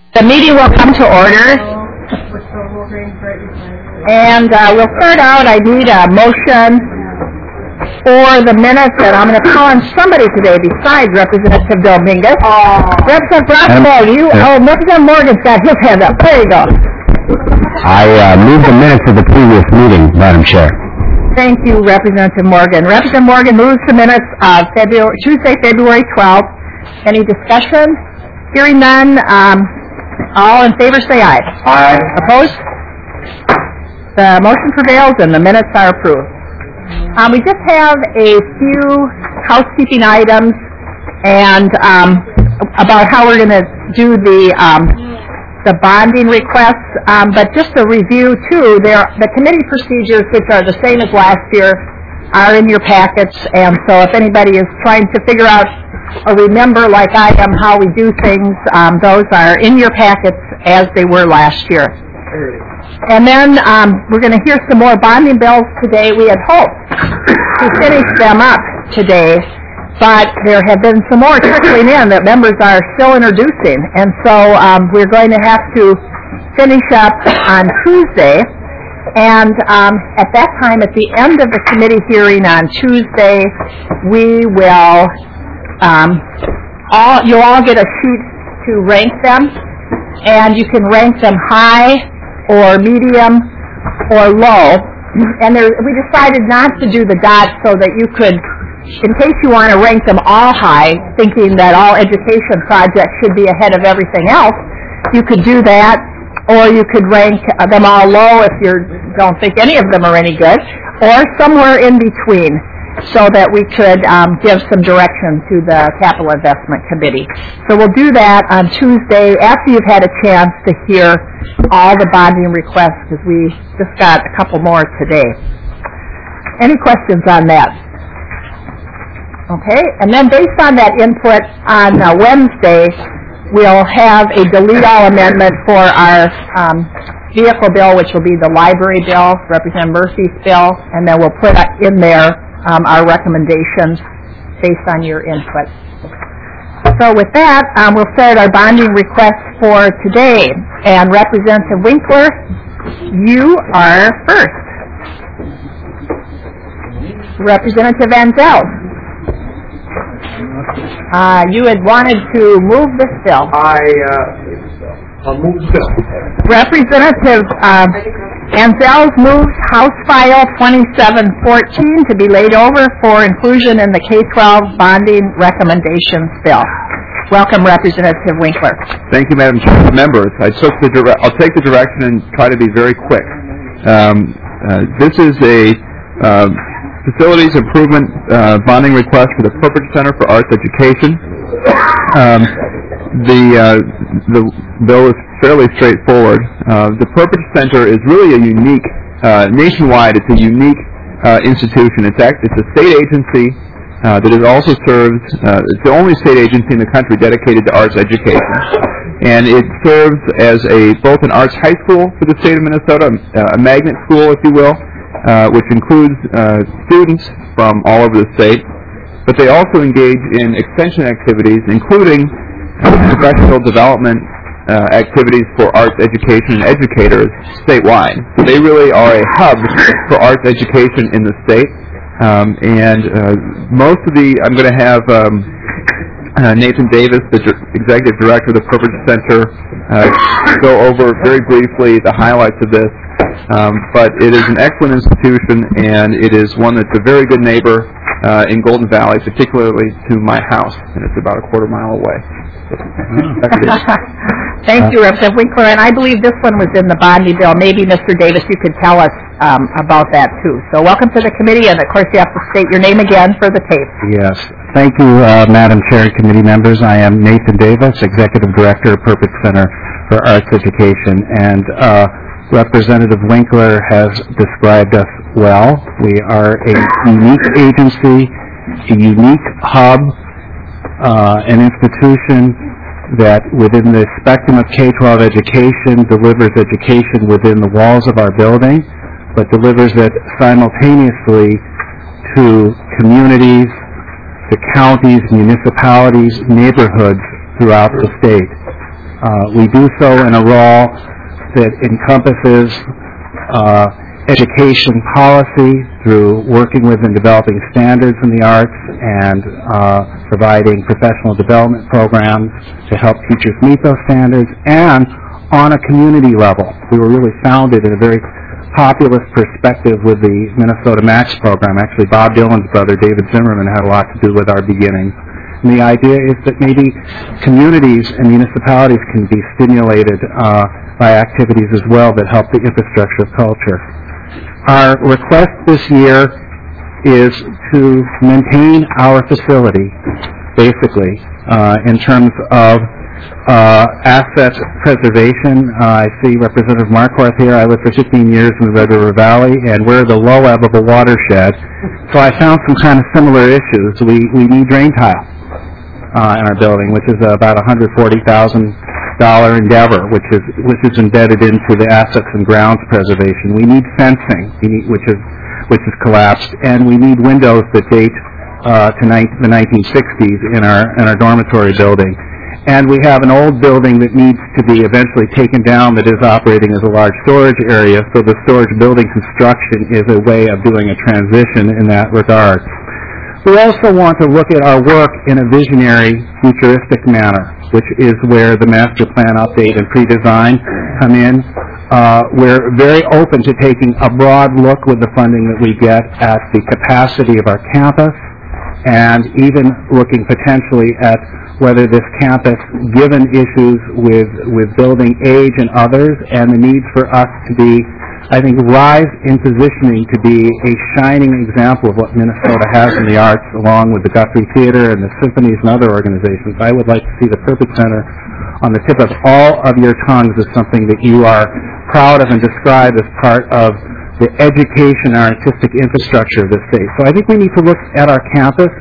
The meeting will come to order. And we'll start out. I need a motion for the minutes, and I'm going to call on somebody today besides Representative Dominguez. Representative Brasco, Representative Morgan's got his hand up. There you go. I move the minutes of the previous meeting, Madam Chair. Thank you, Representative Morgan. Representative Morgan moves the minutes of Tuesday, February 12th. Any discussion? Hearing none. All in favor say aye. Aye. Opposed? The motion prevails and the minutes are approved. We just have a few housekeeping items and about how we're going to do the bonding requests, but just a review too, the committee procedures, which are the same as last year, are in your packets, and so if anybody is trying to figure out or remember, like I am, how we do things, those are in your packets as they were last year. And then we're going to hear some more bonding bills today. We had hoped to finish them up today, but there have been some more trickling in that members are still introducing. And so we're going to have to finish up on Tuesday. And at that time, at the end of the committee hearing on Tuesday, we will, you'll all get a sheet to rank them. And you can rank them high or medium or low. And we decided not to do the dots so that you could, in case you want to rank them all high, thinking that all education projects should be ahead of everything else, you could do that, or you could rank them all low if you don't think any of them are any good, or somewhere in between, so that we could give some direction to the Capital Investment Committee. So we'll do that on Tuesday after you've had a chance to hear all the bonding requests, because we just got a couple more today. Any questions on that? Okay, and then based on that input on Wednesday, we'll have a delete all amendment for our vehicle bill, which will be the library bill, Representative Murphy's bill, and then we'll put in there our recommendations based on your input. So with that, we'll start our bonding requests for today. And Representative Winkler, you are first. Representative Anzel. You had wanted to move this bill. I'll move this bill. Representative Anzel moves House File 2714 to be laid over for inclusion in the K-12 bonding recommendations bill. Welcome, Representative Winkler. Thank you, Madam Chair. Members, I'll take the direction and try to be very quick. This is a facilities improvement bonding request for the Perpich Center for Arts Education. The bill is fairly straightforward. The Perpich Center is really a unique, nationwide, it's a unique institution. It's a state agency that is also serves, it's the only state agency in the country dedicated to arts education. And it serves as both an arts high school for the state of Minnesota, a magnet school, if you will, which includes students from all over the state. But they also engage in extension activities, including professional development activities for arts education and educators statewide. So they really are a hub for arts education in the state. Most of I'm going to have Nathan Davis, the Executive Director of the Perpich Center, go over very briefly the highlights of this. But it is an excellent institution, and it is one that's a very good neighbor in Golden Valley, particularly to my house, and it's about a quarter mile away. Thank you, Representative Winkler. And I believe this one was in the bonding bill. Maybe, Mr. Davis, you could tell us about that, too. So welcome to the committee, and, of course, you have to state your name again for the tape. Yes. Thank you, Madam Chair, committee members. I am Nathan Davis, Executive Director of Perpich Center for Arts Education. And Representative Winkler has described us well. We are a unique agency, a unique hub, an institution that within the spectrum of K-12 education delivers education within the walls of our building, but delivers it simultaneously to communities, to counties, municipalities, neighborhoods throughout the state. We do so in a role that encompasses education policy through working with and developing standards in the arts and providing professional development programs to help teachers meet those standards, and on a community level. We were really founded in a very populist perspective with the Minnesota Max program. Actually, Bob Dylan's brother, David Zimmerman, had a lot to do with our beginnings. And the idea is that maybe communities and municipalities can be stimulated by activities as well that help the infrastructure of culture. Our request this year is to maintain our facility, basically, in terms of asset preservation. I see Representative Marquardt here. I lived for 15 years in the Red River Valley, and we're the low ebb of a watershed. So I found some kind of similar issues. We need drain tile in our building, which is about a $140,000 endeavor, which is embedded into the assets and grounds preservation. We need fencing, which is collapsed, and we need windows that date to the 1960s in our dormitory building. And we have an old building that needs to be eventually taken down that is operating as a large storage area, so the storage building construction is a way of doing a transition in that regard. We also want to look at our work in a visionary, futuristic manner, which is where the master plan update and pre-design come in. We're very open to taking a broad look with the funding that we get at the capacity of our campus, and even looking potentially at whether this campus, given issues with building age and others, and the need for us to be, I think, rise in positioning to be a shining example of what Minnesota has in the arts, along with the Guthrie Theater and the symphonies and other organizations. I would like to see the Purpose Center on the tip of all of your tongues as something that you are proud of and describe as part of the education and artistic infrastructure of the state. So I think we need to look at our campus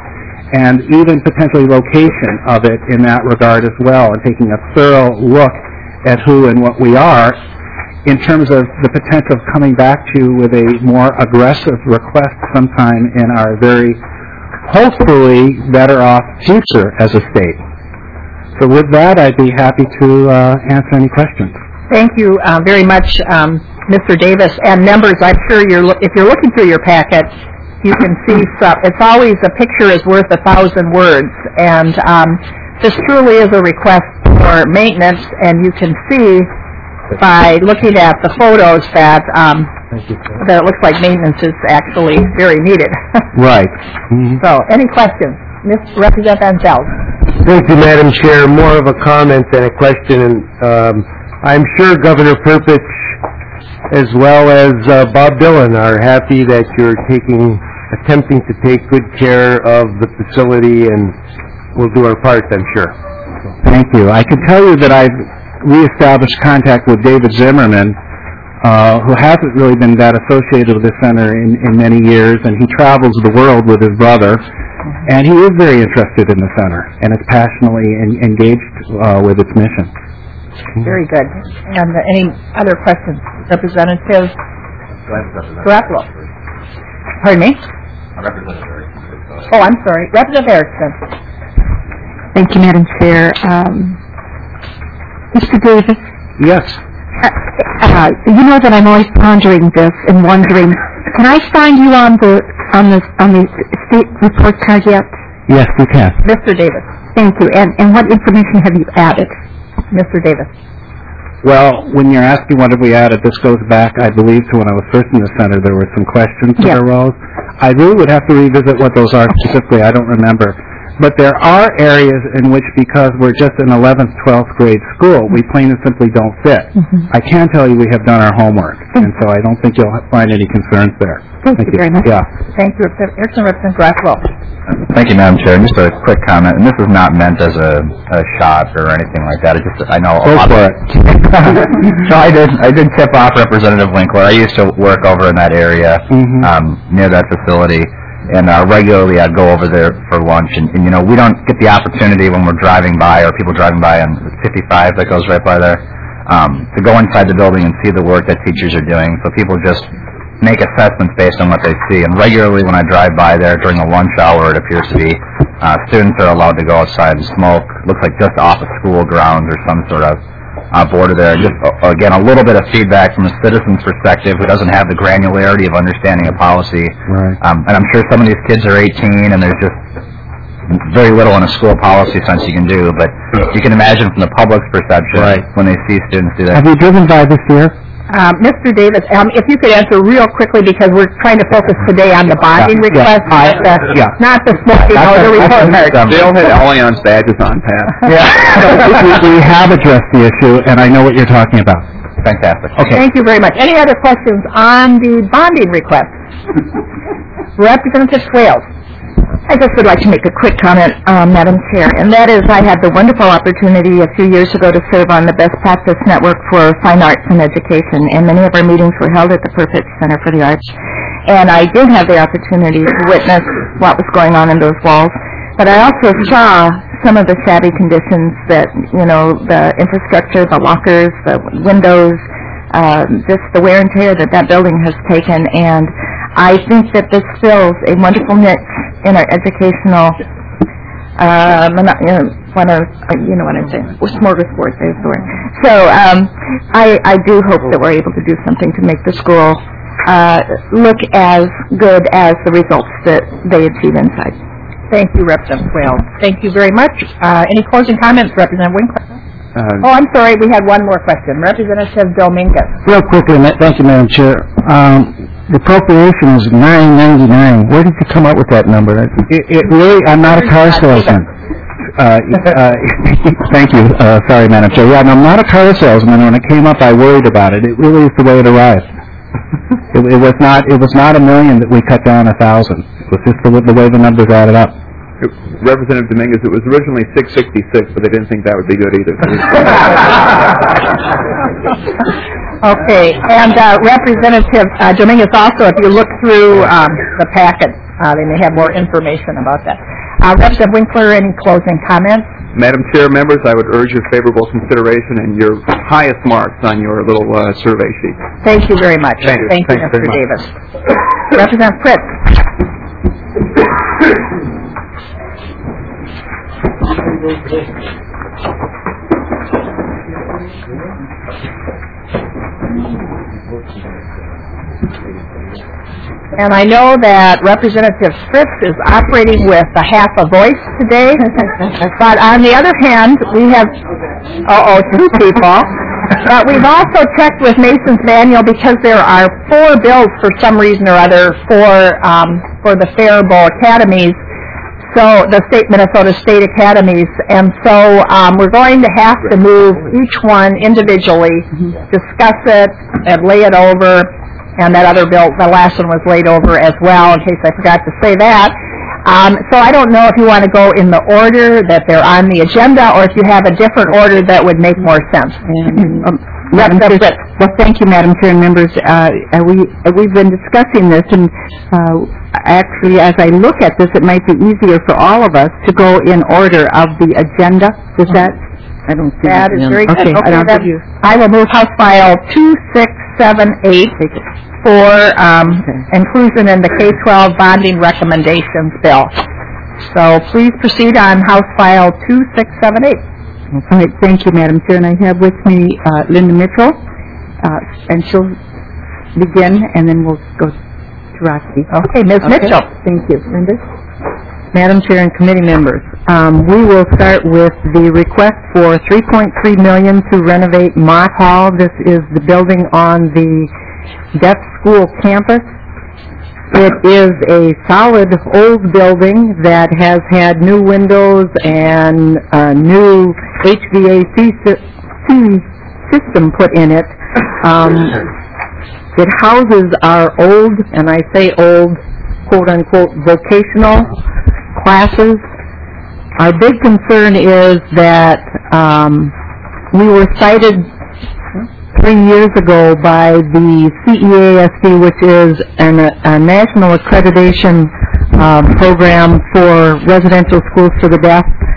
and even potentially location of it in that regard as well, and taking a thorough look at who and what we are in terms of the potential of coming back to you with a more aggressive request sometime in our very, hopefully, better off future as a state. So with that, I'd be happy to answer any questions. Thank you very much, Mr. Davis. And members, I'm sure if you're looking through your packet, you can see it's always a picture is worth 1,000 words, and this truly is a request for maintenance, and you can see by looking at the photos that it looks like maintenance is actually very needed. Right. Mm-hmm. So, any questions? Representative Van Zeld. Thank you, Madam Chair. More of a comment than a question, and I'm sure Governor Perpich as well as Bob Dylan are happy that you're attempting to take good care of the facility, and we'll do our part, I'm sure. Thank you. I can tell you that I've reestablished contact with David Zimmerman, who hasn't really been that associated with the center in many years, and he travels the world with his brother, and he is very interested in the center, and is passionately engaged with its mission. Very good. And any other questions? Representative Garofalo. Pardon me? Oh, I'm sorry. Representative Erickson. Thank you, Madam Chair. Mr. Davis? Yes. You know that I'm always pondering this and wondering, can I find you on the state report card yet? Yes, you can. Mr. Davis. Thank you. And what information have you added? Mr. Davis. Well, when you're asking what have we added, this goes back, I believe, to when I was first in the center. There were some questions that arose. I really would have to revisit what those are specifically. I don't remember. But there are areas in which, because we're just an 11th, 12th grade school, we plain and simply don't fit. Mm-hmm. I can tell you we have done our homework, and so I don't think you'll find any concerns there. Thank you very much. Yeah. Thank you, Representative Garofalo. Thank you, Madam Chair. Just a quick comment, and this is not meant as a shot or anything like that. I know a lot for it. So I did tip off Representative Winkler. I used to work over in that area, near that facility. And regularly I'd go over there for lunch, and you know, we don't get the opportunity when we're driving by, or people driving by on 55 that goes right by there, to go inside the building and see the work that teachers are doing. So people just make assessments based on what they see. And regularly when I drive by there during the lunch hour, it appears to be students are allowed to go outside and smoke. Looks like just off of school grounds or some sort of border there. Just, again, a little bit of feedback from a citizen's perspective who doesn't have the granularity of understanding a policy. Right. And I'm sure some of these kids are 18 and there's just very little in a school policy sense you can do, but you can imagine from the public's perception when they see students do that. Have you driven by this year? Mr. Davis, if you could answer real quickly, because we're trying to focus today on the bonding request, not the smoking or the report card. They all had Allianz badges on, Pat. We have addressed the issue, and I know what you're talking about. Fantastic. Okay. Thank you very much. Any other questions on the bonding request? Representative Swales. I just would like to make a quick comment, Madam Chair, and that is I had the wonderful opportunity a few years ago to serve on the Best Practice Network for Fine Arts and Education, and many of our meetings were held at the Perpich Center for the Arts. And I did have the opportunity to witness what was going on in those walls, but I also saw some of the shabby conditions that, the infrastructure, the lockers, the windows, just the wear and tear that building has taken, and I think that this fills a wonderful niche in our educational, what I'm saying, smorgasbord, there's the word. So I do hope that we're able to do something to make the school look as good as the results that they achieve inside. Thank you, Representative Swales. Thank you very much. Any closing comments, Representative Winkler? I'm sorry, we had one more question. Representative Dominguez. Real quickly, thank you, Madam Chair. The appropriation is $9.99. Where did you come up with that number? It really, I'm not a car salesman. Thank you. Sorry, Madam Chair. Yeah, I'm not a car salesman. When it came up, I worried about it. It really is the way it arrived. It was not $1 million that we cut down 1,000. It was just the way the numbers added up. Representative Dominguez, it was originally $666, but they didn't think that would be good either. Okay, and Representative Dominguez, also, if you look through the packet, they may have more information about that. Representative Winkler, any closing comments? Madam Chair, members, I would urge your favorable consideration and your highest marks on your little survey sheet. Thank you very much. Thank you, Mr. Davis. Representative Fritz. And I know that Representative Fritz is operating with a half a voice today, but on the other hand, we have, two people. But we've also checked with Mason's Manual because there are 4 bills for some reason or other for the Faribault Academies, so the Minnesota State Academies, and so we're going to have to move each one individually, discuss it, and lay it over. And that other bill, the last one was laid over as well, in case I forgot to say that. So I don't know if you want to go in the order that they're on the agenda, or if you have a different order that would make more sense. Well, thank you, Madam Chair and members. We've been discussing this, and actually, as I look at this, it might be easier for all of us to go in order of the agenda. Does that? I don't see that. Is very good. Okay, I will move House File 2678 for inclusion in the K-12 bonding recommendations bill. So please proceed on House File 2678. All right, thank you, Madam Chair. And I have with me Linda Mitchell, and she'll begin, and then we'll go to Rocky. Okay, Ms. Mitchell. Thank you. Linda? Madam Chair and committee members, we will start with the request for $3.3 million to renovate Mott Hall. This is the building on the deaf school campus. It is a solid old building that has had new windows and a new HVAC system put in it. It houses our old, and I say old, quote-unquote, vocational classes. Our big concern is that we were cited 3 years ago by the CEASD, which is a national accreditation program for residential schools for the deaf,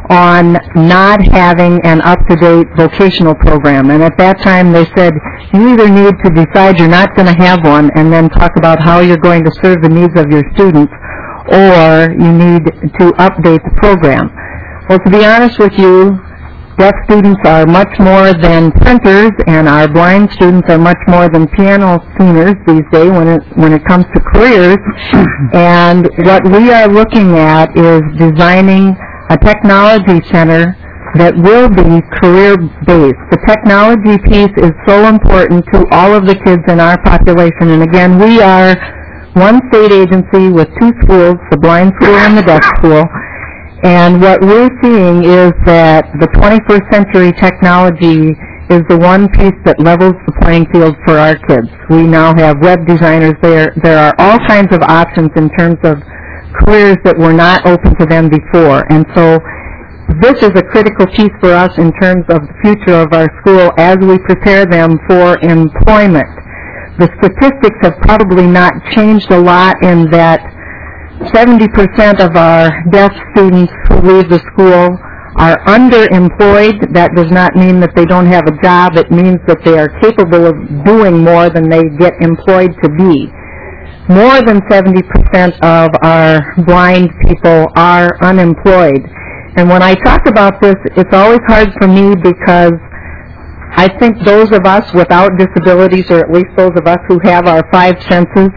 on not having an up-to-date vocational program. And at that time they said, you either need to decide you're not going to have one and then talk about how you're going to serve the needs of your students, or you need to update the program. Well, to be honest with you, deaf students are much more than printers, and our blind students are much more than piano tuners these days when it comes to careers. And what we are looking at is designing a technology center that will be career-based. The technology piece is so important to all of the kids in our population. And again, we are one state agency with two schools, the blind school and the deaf school. And what we're seeing is that the 21st century technology is the one piece that levels the playing field for our kids. We now have web designers. There are all kinds of options in terms of careers that were not open to them before. And so this is a critical piece for us in terms of the future of our school as we prepare them for employment. The statistics have probably not changed a lot in that 70% of our deaf students who leave the school are underemployed. That does not mean that they don't have a job. It means that they are capable of doing more than they get employed to be. More than 70% of our blind people are unemployed. And when I talk about this, it's always hard for me because I think those of us without disabilities, or at least those of us who have our five senses,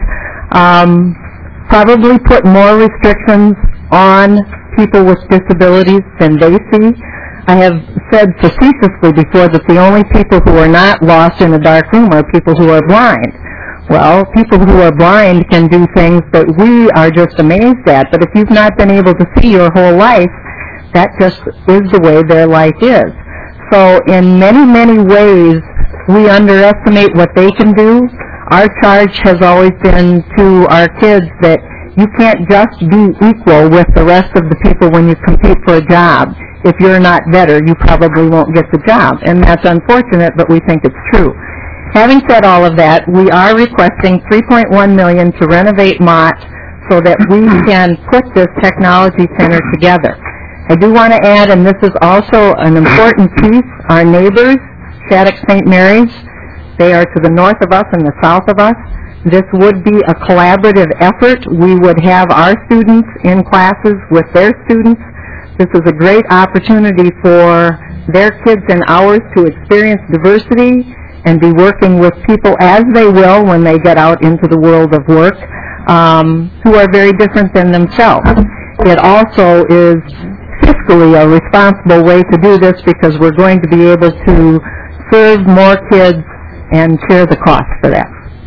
probably put more restrictions on people with disabilities than they see. I have said facetiously before that the only people who are not lost in a dark room are people who are blind. Well, people who are blind can do things that we are just amazed at, but if you've not been able to see your whole life, that just is the way their life is. So in many, many ways, we underestimate what they can do. Our charge has always been to our kids that you can't just be equal with the rest of the people when you compete for a job. If you're not better, you probably won't get the job. And that's unfortunate, but we think it's true. Having said all of that, we are requesting $3.1 million to renovate Mott so that we can put this technology center together. I do want to add, and this is also an important piece, our neighbors, Shattuck St. Mary's, they are to the north of us and the south of us. This would be a collaborative effort. We would have our students in classes with their students. This is a great opportunity for their kids and ours to experience diversity and be working with people as they will when they get out into the world of work, who are very different than themselves. It also is fiscally a responsible way to do this because we're going to be able to serve more kids and share the cost for that.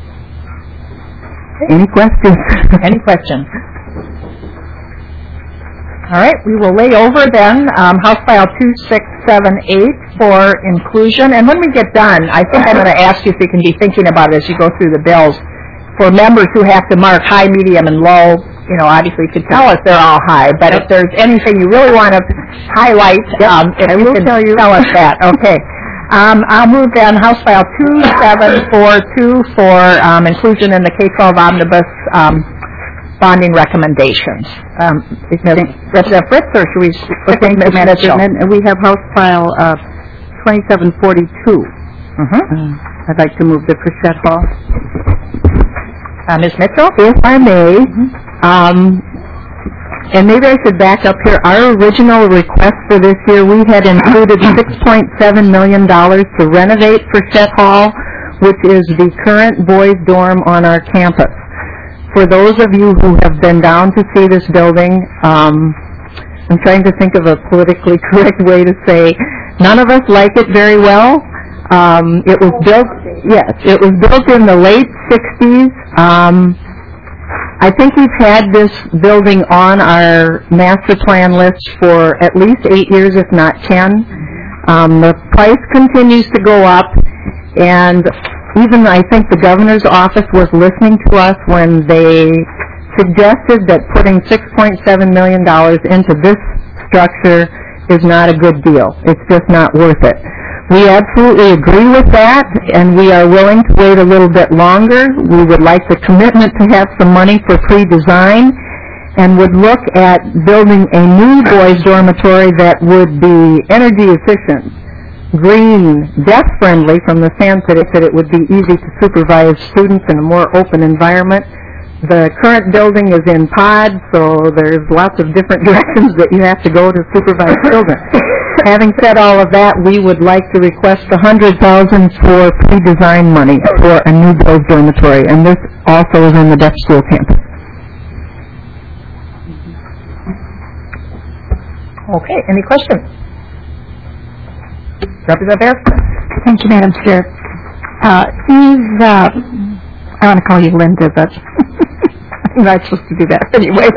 Any questions? Any questions? All right, we will lay over then House File 2678 for inclusion. And when we get done, I think I'm going to ask you if you can be thinking about it as you go through the bills. For members who have to mark high, medium, and low, you know, obviously you could tell us they're all high, but if there's anything you really want to highlight, if you can tell us that. Okay. I'll move then House File 2742 for inclusion in the K-12 Omnibus bonding recommendations. Representative Fritz, or should we stick with Ms. Mitchell? And we have House File 2742. I'd like to move the Frechette Hall. Ms. Mitchell? If I may, and maybe I should back up here. Our original request for this year, we had included $6.7 million to renovate Frechette Hall, which is the current boys' dorm on our campus. For those of you who have been down to see this building, I'm trying to think of a politically correct way to say, none of us like it very well. It was built, yes, it was built in the late 60s. I think we've had this building on our master plan list for at least 8 years, if not 10. The price continues to go up, and even I think the governor's office was listening to us when they suggested that putting $6.7 million into this structure is not a good deal. It's just not worth it. We absolutely agree with that, and we are willing to wait a little bit longer. We would like the commitment to have some money for pre-design, and would look at building a new boys' dormitory that would be energy efficient, green, deaf-friendly from the sense that it would be easy to supervise students in a more open environment. The current building is in pods, so there's lots of different directions that you have to go to supervise children. Having said all of that, we would like to request $100,000 for pre-design money for a new boys' dormitory, and this also is in the deaf school campus. Okay, any questions? Representative Erickson. Thank you, Madam Chair. I want to call you Linda, but I'm not supposed to do that anyway.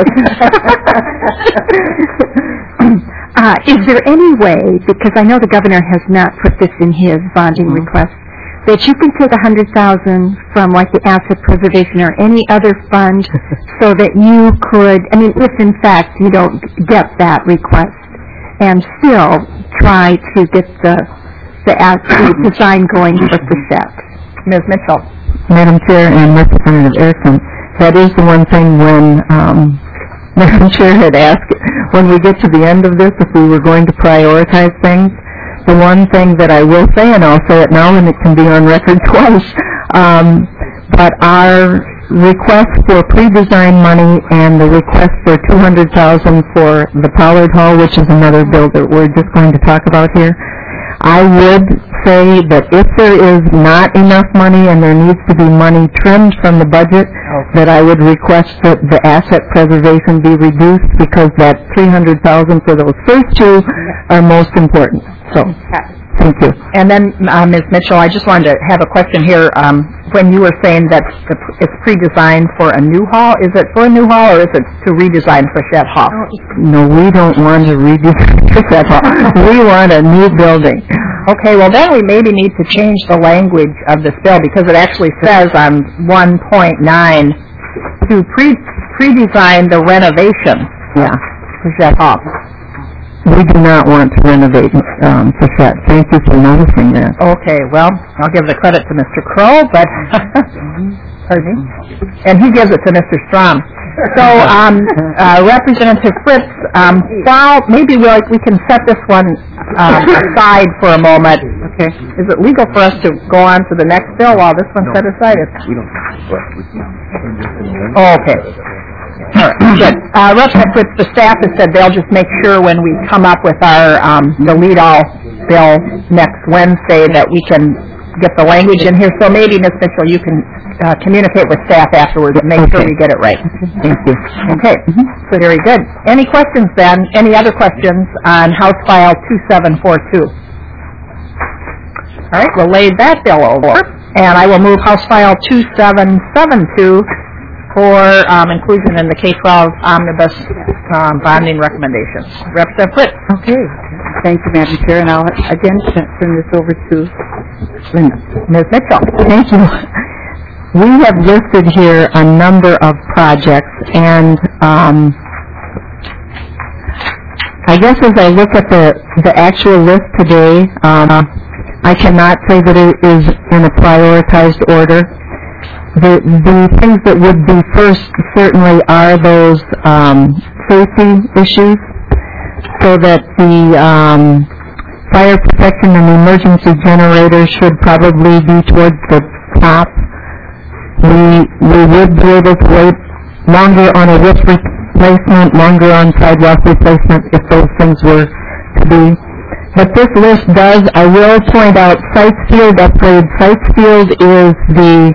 Is there any way, because I know the governor has not put this in his bonding request, that you can take $100,000 from like the asset preservation or any other fund so that you could, I mean, if in fact you don't get that request, and still try to get the design going for Frechette? Ms. Mitchell. Madam Chair and Representative Erickson, that is the one thing when Madam Chair had asked when we get to the end of this if we were going to prioritize things. The one thing that I will say, and I'll say it now and it can be on record twice, but our request for pre-design money and the request for $200,000 for the Pollard Hall, which is another bill that we're just going to talk about here, I would say that if there is not enough money and there needs to be money trimmed from the budget, that I would request that the asset preservation be reduced because that $300,000 for those first two are most important. So, thank you. And then, Ms. Mitchell, I just wanted to have a question here. When you were saying that it's pre-designed for a new hall, is it for a new hall or is it to redesign Frechette Hall? No, we don't want to redesign Frechette Hall. We want a new building. Okay, well then we maybe need to change the language of this bill because it actually says on 1.9 to pre-design the renovation. Yeah. Frechette Hall. We do not want to renovate Frechette. Thank you for noticing that. Okay, well, I'll give the credit to Mr. Crow, but, pardon me, and he gives it to Mr. Strom. So, Representative Fritz, while maybe we can set this one aside for a moment. Okay. Is it legal for us to go on to the next bill while this one's set aside? Okay. All right, good. Representative Fritz, the staff has said they'll just make sure when we come up with our the lead-all bill next Wednesday that we can get the language in here. So maybe, Ms. Mitchell, you can communicate with staff afterwards and make sure we get it right. Thank you. Okay, so very good. Any questions then? Any other questions on House File 2742? All right, we'll lay that bill over, and I will move House File 2772 for inclusion in the K-12 omnibus bonding recommendations. Representative Fritz. Okay. Thank you, Madam Chair, and I'll again turn this over to Linda. Ms. Mitchell. Thank you. We have listed here a number of projects, and I guess as I look at the actual list today, I cannot say that it is in a prioritized order. The things that would be first certainly are those safety issues, so that the fire protection and emergency generators should probably be towards the top. We would be able to wait longer on a roof replacement, longer on sidewalk replacement if those things were to be. But this list does, I will point out, Sitesfield upgrade. Sitesfield is the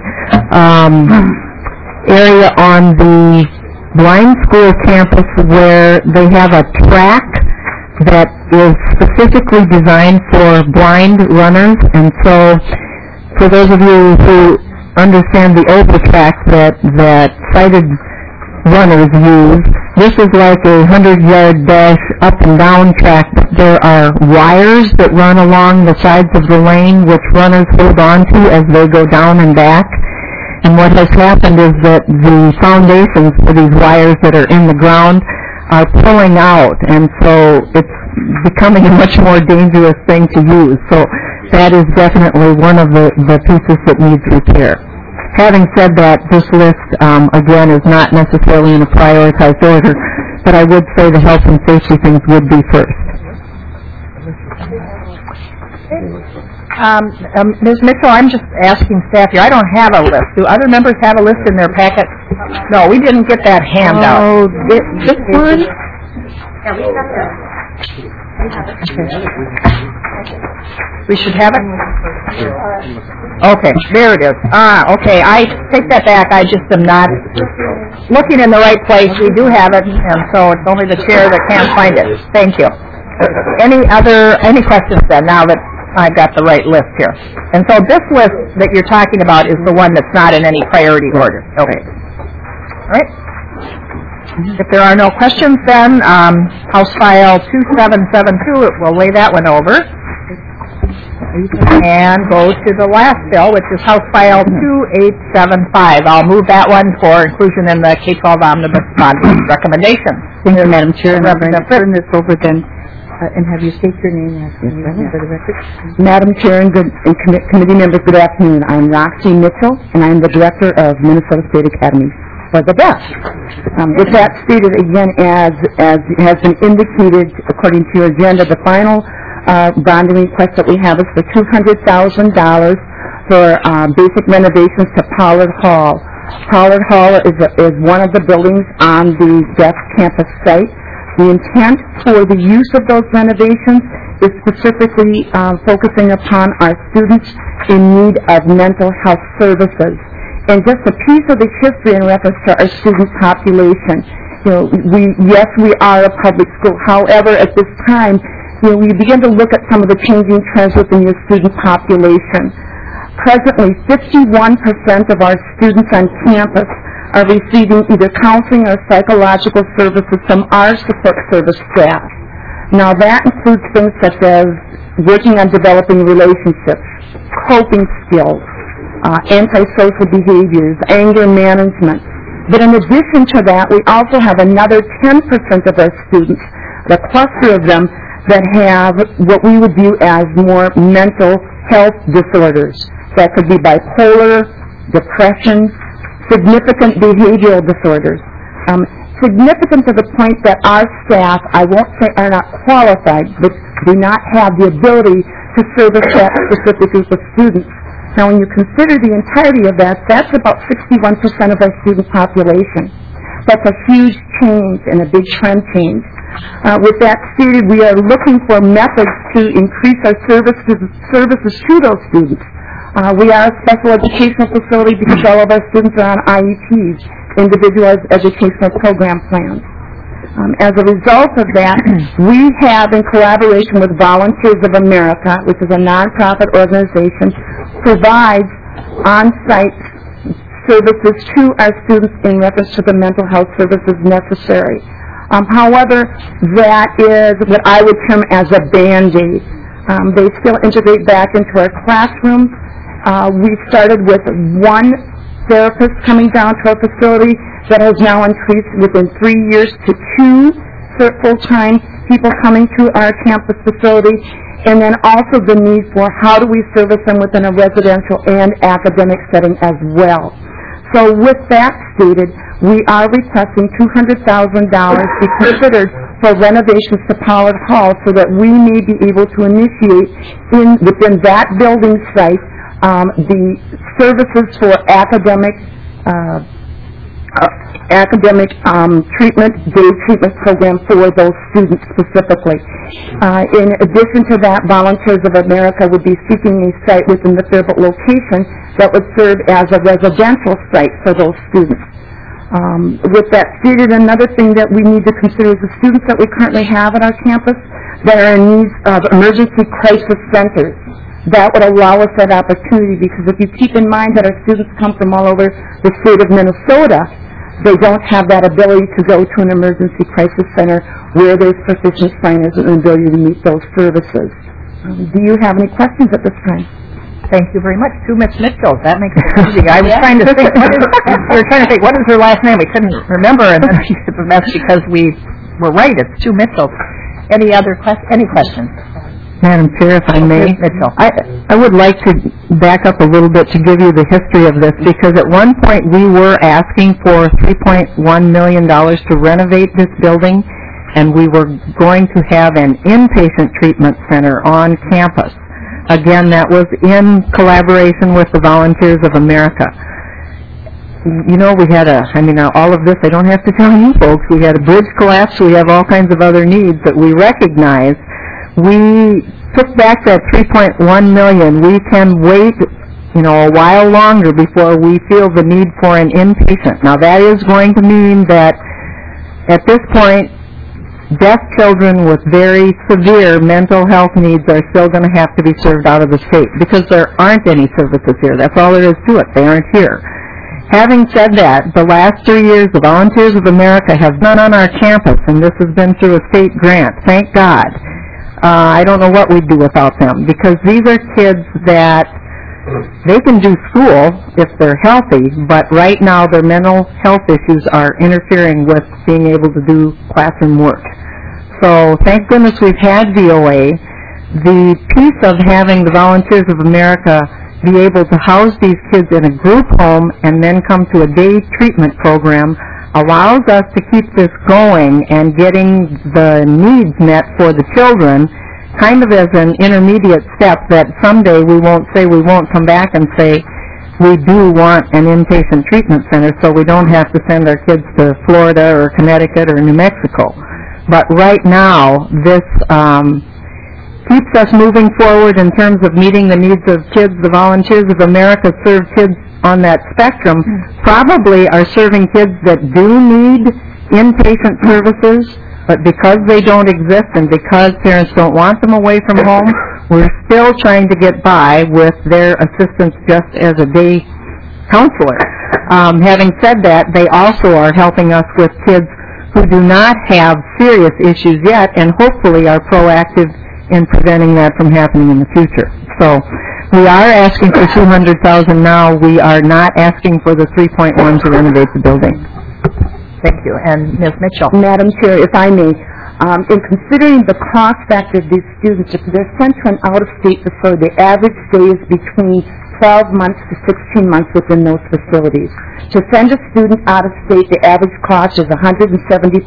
area on the blind school campus where they have a track that is specifically designed for blind runners. And so for those of you who understand the oval track that sighted runners use, this is like a 100-yard dash up and down track. There are wires that run along the sides of the lane which runners hold on to as they go down and back. And what has happened is that the foundations for these wires that are in the ground are pulling out, and so it's becoming a much more dangerous thing to use. So that is definitely one of the pieces that needs repair. Having said that, this list, again, is not necessarily in a prioritized order, but I would say the health and safety things would be first. Ms. Mitchell, I'm just asking staff here. I don't have a list. Do other members have a list in their packet? No, we didn't get that handout. Oh, this one? Yeah, we have it. We should have it? Okay, there it is. Okay, I take that back. I just am not looking in the right place. We do have it, and so it's only the chair that can't find it. Thank you. Any questions then, now that I've got the right list here? And so this list that you're talking about is the one that's not in any priority order. Okay. All right. If there are no questions then, House File 2772, we'll lay that one over. And go to the last bill, which is House File 2875. I'll move that one for inclusion in the K-12 Omnibus Bonding recommendations. Thank you, Madam Chair. And I'm going to turn this over then and have you state your name for the record. Madam Chair and committee members, good afternoon. I'm Roxy Mitchell, and I'm the Director of Minnesota State Academy for the Best. With that stated, again, as has been indicated according to your agenda, the final bonding request that we have is for $200,000 for basic renovations to Pollard Hall. Pollard Hall is one of the buildings on the Best campus site. The intent for the use of those renovations is specifically focusing upon our students in need of mental health services. And just a piece of the history in reference to our student population. We are a public school. However, at this time, we begin to look at some of the changing trends within your student population. Presently, 51% of our students on campus are receiving either counseling or psychological services from our support service staff. Now that includes things such as working on developing relationships, coping skills, antisocial behaviors, anger management. But in addition to that, we also have another 10% of our students, the cluster of them, that have what we would view as more mental health disorders. That could be bipolar, depression, significant behavioral disorders. Significant to the point that our staff, I won't say are not qualified, but do not have the ability to service that specific group of students. Now, when you consider the entirety of that, that's about 61% of our student population. That's a huge change and a big trend change. With that stated, we are looking for methods to increase our services to those students. We are a special educational facility because all of our students are on IEPs, individualized educational program plans. As a result of that, we have, in collaboration with Volunteers of America, which is a nonprofit organization, provides on-site services to our students in reference to the mental health services necessary. However, that is what I would term as a Band-Aid. They still integrate back into our classrooms. We started with one therapist coming down to our facility that has now increased within 3 years to 2 full-time people coming to our campus facility, and then also the need for how do we service them within a residential and academic setting as well. So with that stated, we are requesting $200,000 be considered for renovations to Pollard Hall so that we may be able to initiate within that building site the services for academic treatment, day treatment program for those students specifically. In addition to that, Volunteers of America would be seeking a site within the Faribault location that would serve as a residential site for those students. With that stated, another thing that we need to consider is the students that we currently have at our campus that are in need of emergency crisis centers. That would allow us that opportunity, because if you keep in mind that our students come from all over the state of Minnesota, they don't have that ability to go to an emergency crisis center where there's sufficient signage and ability to meet those services. Do you have any questions at this time? Thank you very much. To Ms. Mitchell. That makes it easy. I was trying to think, we were trying to think, what is her last name? We couldn't remember, and then she said the mess because we were right. It's 2 Mitchells. Any questions? Madam Chair, if I may. Ms. Mitchell. I would like to back up a little bit to give you the history of this, because at one point we were asking for $3.1 million to renovate this building, and we were going to have an inpatient treatment center on campus. Again, that was in collaboration with the Volunteers of America. You know, we had all of this, I don't have to tell you folks, we had a bridge collapse, we have all kinds of other needs that we recognize. We took back that $3.1 million. We can wait, a while longer before we feel the need for an inpatient. Now, that is going to mean that at this point, deaf children with very severe mental health needs are still going to have to be served out of the state, because there aren't any services here. That's all there is to it. They aren't here. Having said that, the last 3 years, the Volunteers of America have been on our campus, and this has been through a state grant. Thank God. I don't know what we'd do without them, because these are kids that they can do school if they're healthy, but right now their mental health issues are interfering with being able to do classroom work. So thank goodness we've had VOA. The piece of having the Volunteers of America be able to house these kids in a group home and then come to a day treatment program allows us to keep this going and getting the needs met for the children, kind of as an intermediate step that someday we won't come back and say we do want an inpatient treatment center, so we don't have to send our kids to Florida or Connecticut or New Mexico. But right now, this keeps us moving forward in terms of meeting the needs of kids. The Volunteers of America serve kids on that spectrum, probably are serving kids that do need inpatient services, but because they don't exist and because parents don't want them away from home, we're still trying to get by with their assistance just as a day counselor. Having said that, they also are helping us with kids who do not have serious issues yet, and hopefully are proactive in preventing that from happening in the future. So we are asking for $200,000 now. We are not asking for the $3.1 to renovate the building. Thank you. And Ms. Mitchell. Madam Chair, if I may, in considering the cost factor of these students, if they're sent to an out-of-state facility, the average stay is between 12 months to 16 months within those facilities. To send a student out of state, the average cost is $175,000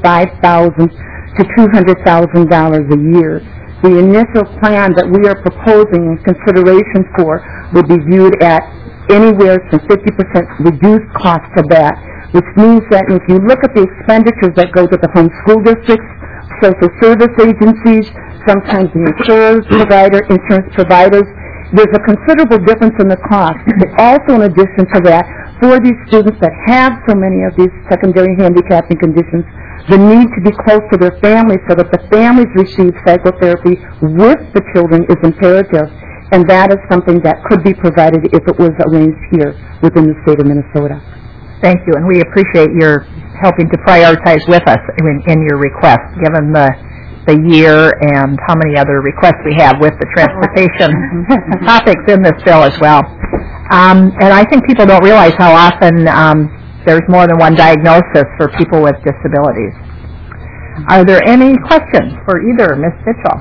to $200,000 a year. The initial plan that we are proposing consideration for would be viewed at anywhere from 50% reduced cost to that, which means that if you look at the expenditures that go to the home school districts, social service agencies, sometimes the insurance providers, there's a considerable difference in the cost. But also, in addition to that, for these students that have so many of these secondary handicapping conditions, the need to be close to their families so that the families receive psychotherapy with the children is imperative, and that is something that could be provided if it was arranged here within the state of Minnesota. Thank you, and we appreciate your helping to prioritize with us in your request, given the year and how many other requests we have with the transportation topics in this bill as well. And I think people don't realize how often there's more than one diagnosis for people with disabilities. Are there any questions for either Ms. Mitchell?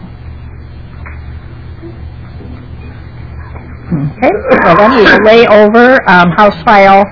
Okay, well then we will lay over House File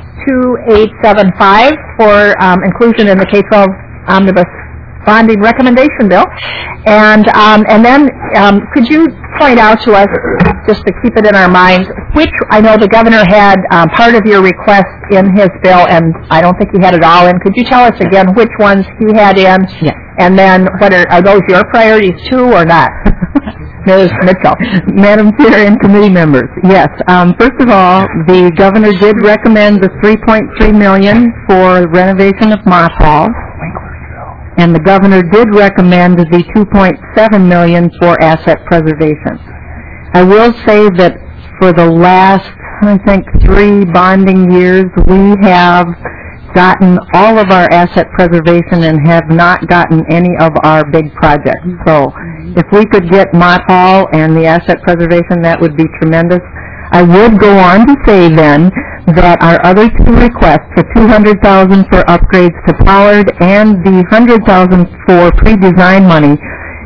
2875 for inclusion in the K-12 Omnibus Bonding Recommendation Bill. And then could you point out to us, just to keep it in our minds, which, I know the governor had part of your request in his bill, and I don't think he had it all in. Could you tell us again which ones he had in? Yes. And then are those your priorities too, or not? Ms. Mitchell. Madam Chair and committee members, yes. First of all, the governor did recommend the $3.3 million for renovation of Mott Hall, and the governor did recommend the $2.7 million for asset preservation. I will say that for the last, I think, 3 bonding years, we have gotten all of our asset preservation and have not gotten any of our big projects. So if we could get Mott Hall and the asset preservation, that would be tremendous. I would go on to say then that our other 2 requests, the $200,000 for upgrades to Pollard and the $100,000 for pre-design money,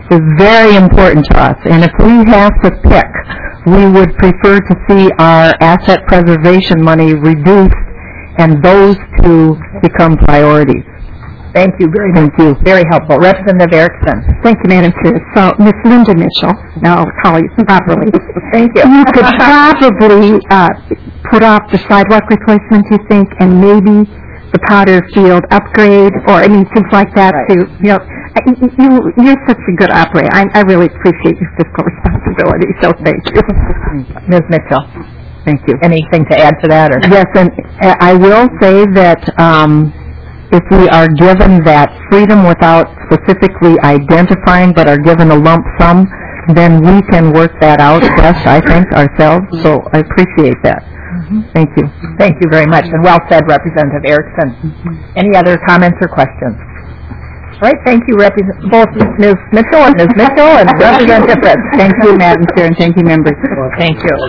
is very important to us. And if we have to pick, we would prefer to see our asset preservation money reduced and those two become priorities. Thank you very much. Thank you. Very helpful. Representative Erickson. Thank you, Madam Chair. So, Ms. Linda Mitchell, now I'll call you properly. Thank you. You could probably put off the sidewalk replacement, you think, and maybe the Potter Field upgrade, or, things like that, Right. to, you're such a good operator. I really appreciate your fiscal responsibility, so thank you. Ms. Mitchell. Thank you. Anything to add to that? Or? Yes, and I will say that if we are given that freedom without specifically identifying but are given a lump sum, then we can work that out best, I think, ourselves. So I appreciate that. Thank you. Thank you very much, and well said, Representative Erickson. Any other comments or questions? All right, thank you, both Ms. Mitchell and Ms. Mitchell and Representative Fritz. Thank you, Madam Chair, and thank you, members. Thank you.